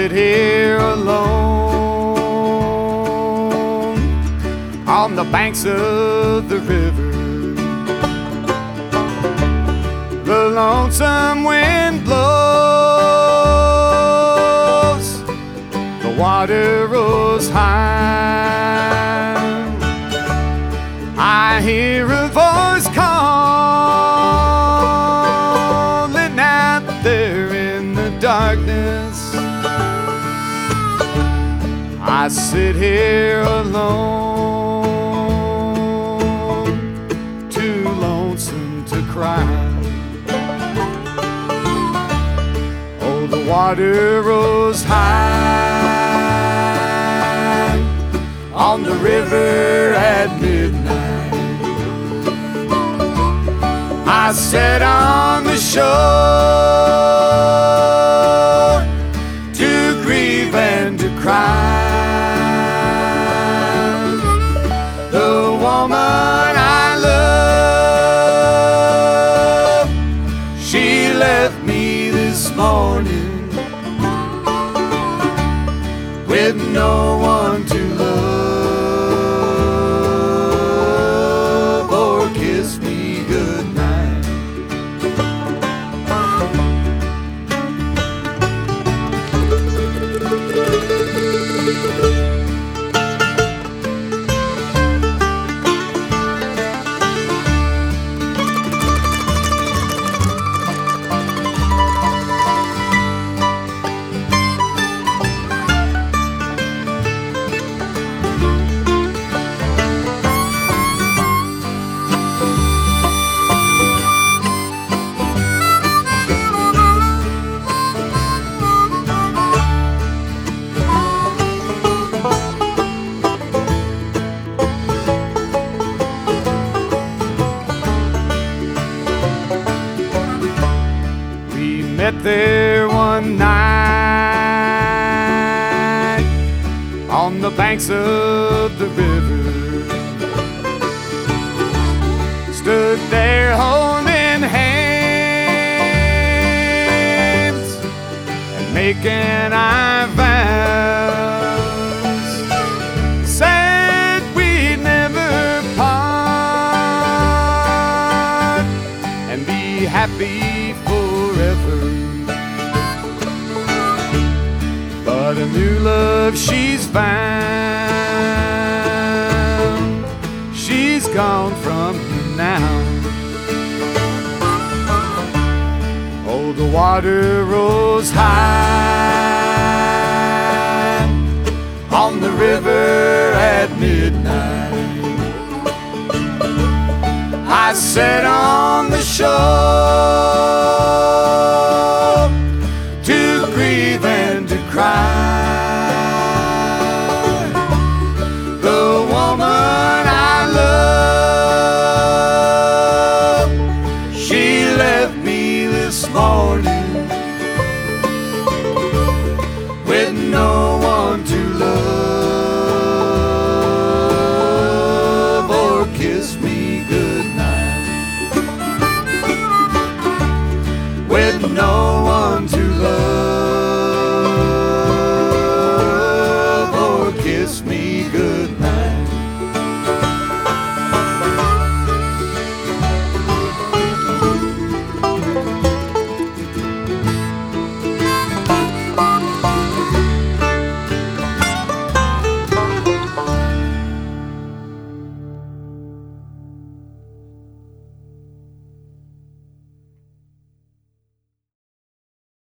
sit here alone on the banks of the river. The lonesome wind blows, the water rolls high. I hear a voice calling out there in the darkness. I sit here alone, too lonesome to cry. Oh, the water rolls high on the river at midnight. I sat on the shore to grieve and to cry. The woman I love, she left me this morning with no one to love or kiss me goodnight. Met there one night on the banks of the river. Stood there holding hands and making our vows. Said we'd never part and be happy forever. But a new love she's found, she's gone from him now. Oh, the water rolls high on the river at midnight. I sat on the shore